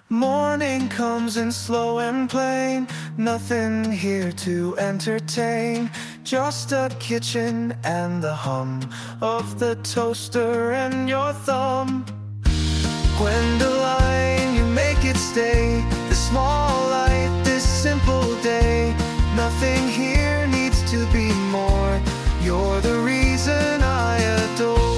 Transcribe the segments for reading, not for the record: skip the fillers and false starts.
Morning comes in slow and plain, nothing here to entertain. Just a kitchen and the hum of the toaster and your thumb. Gwendoline, you make it stay. This small light, this simple day. Nothing here needs to be more. You're the reason I adore.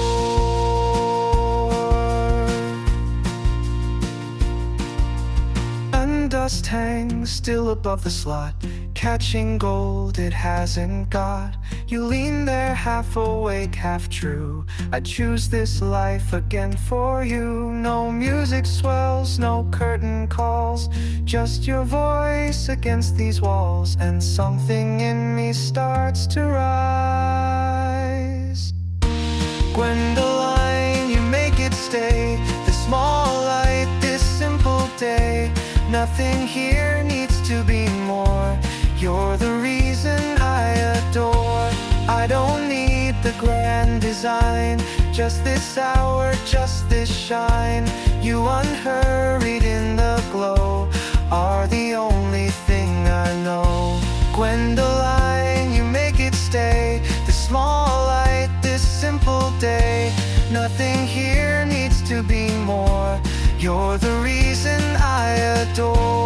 And dust hangs still above the slot, catching gold it hasn't got. You lean there half awake, half true. I choose this life again for you. No music swells, no curtain calls, just your voice against these walls. And something in me starts to rise. Gwendoline, you make it stay. This small light, this simple day. Nothing here needs to be more. You're the reason I adore. I don't need the grand design, just this hour, just this shine. You unhurried in the glow are the only thing I know. Gwendoline, you make it stay. This small light, this simple day. Nothing here needs to be more. You're the reason I adore.